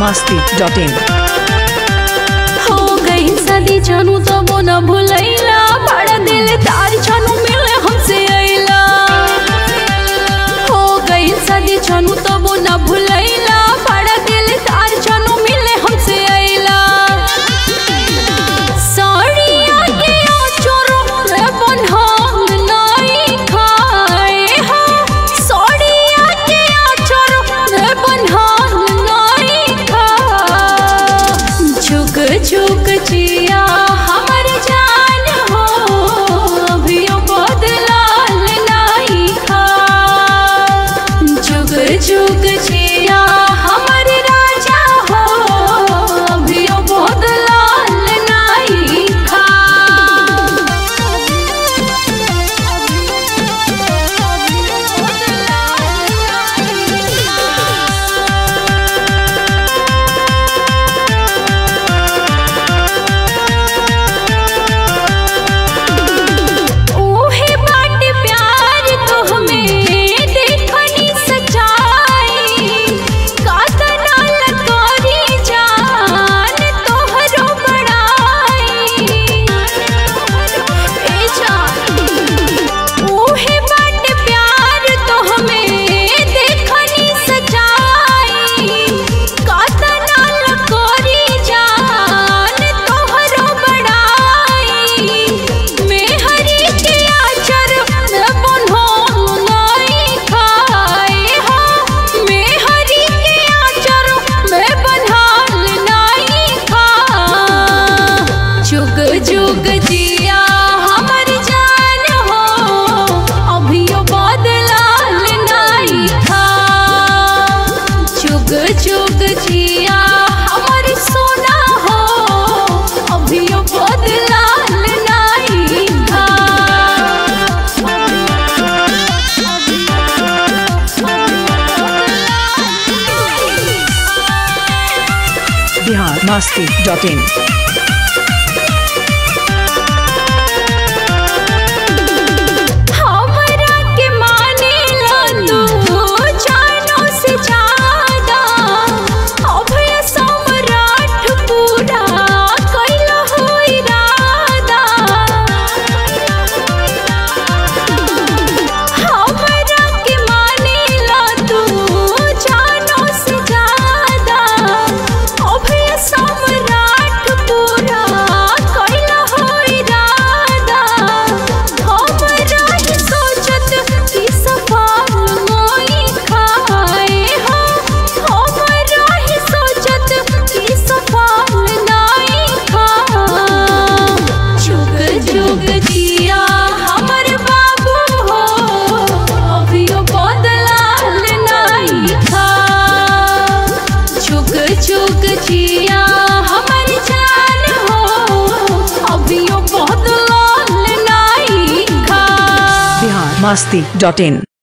biharmasti.in हो गई शादी जानू तो वो न भूलैला बड़ा दिल तार जानू मिले हमसे अइला। हो गई शादी जानू तो वो न भूलैला बड़ा दिल तार जानू मिले हमसे अइला। साड़िया के चोरो रे बनहांग नहीं खाए हो साड़िया के चोरो रे बनहांग नहीं खा झुक झुक जिया हमर जान हो अभियो बदलाल नहीं खा झुक झुक जिया हमर राजा हो अभियो बदलाल नहीं खा। ओहे बाट प्यार तो हमें देखनी सच्चाई कातना लकोरी जान तोहरो बड़ाई ए जान। ओहे बाट प्यार तो हमें देखनी सच्चाई कातना लकोरी जान तोहरो बड़ाई। मेहरी के आचर बनहांग नहीं खाए हो मेहरी के आचर में बनहांग नहीं खा जुग जुग जिया हमर जान हो अभियो बदलाल नहीं खा जुग जुग जिया हमर सोना हो अभियो बदलाल नहीं खा। biharmasti.in हमरा के मानेला तू जानों से ज्यादा अभय सम्राट पूरा कैला हो इरादा। हमरा के मानेला तू जानों से ज्यादा अभय सम्राट पूरा कैला हो इरादा। हमरा ही सोचत कि सफल मोई खाए हो हमरा ही सोचत कि सफल नहीं खा जुग जुग जिया हमर बाबू हो अभियो बदलाल नहीं खा जुग जुग जिया हमर जान हो अभियो बदलाल नहीं खा। biharmasti.in